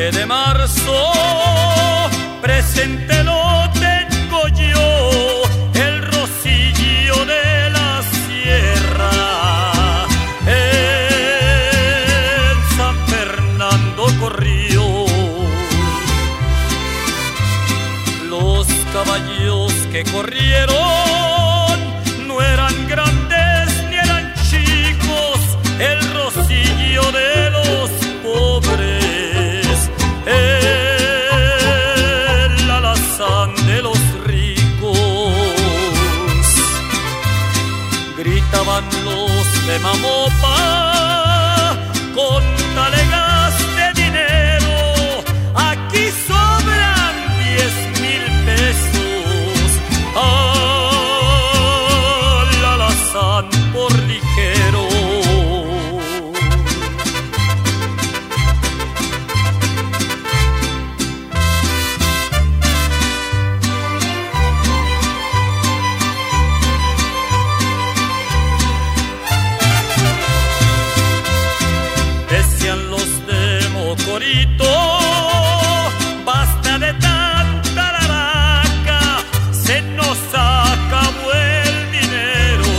9 de marzo, presente lo tengo yo, el rocío de la sierra. En San Fernando corrió. Los caballos que corrieron no eran grandes ni eran chicos, el rocío de los pobres, el alazán de los ricos. Gritaban los de Mamopa con talegas de dinero: aquí sobran 10,000 pesos, al alazán por ligero. Decían los de Mocorito: basta de tanta laraca, se nos acabó el dinero.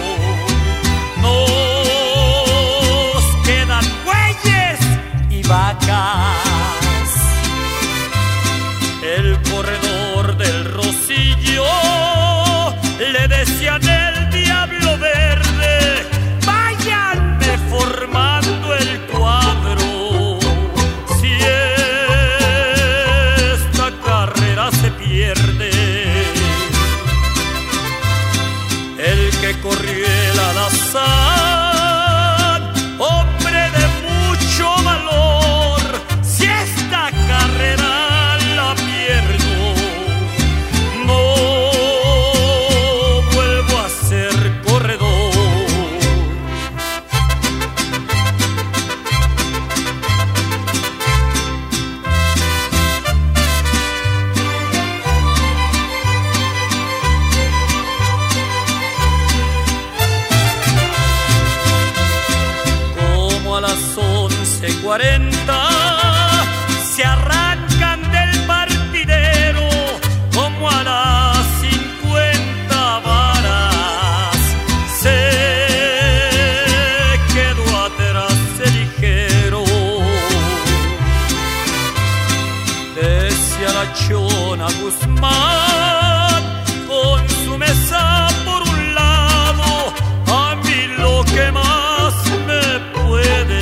Nos quedan bueyes y vacas. El corredor del Rocillo le decían el Diablo Verde: váyanme formando el cuadro, si esta carrera se pierde. El que corrió el alazán, hombre de mucho valor, si esta carrera la pierdo, no vuelvo a ser corredor. Como a las 11:40 se arrancan del partidero, como a las 50 varas se quedó atrás el ligero. Decía la Chona Guzmán con su mesa por un lado: a mí lo que más me puede,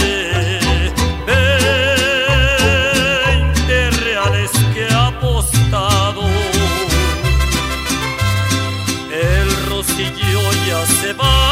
20 reales que he apostado. El Rocillo ya se va,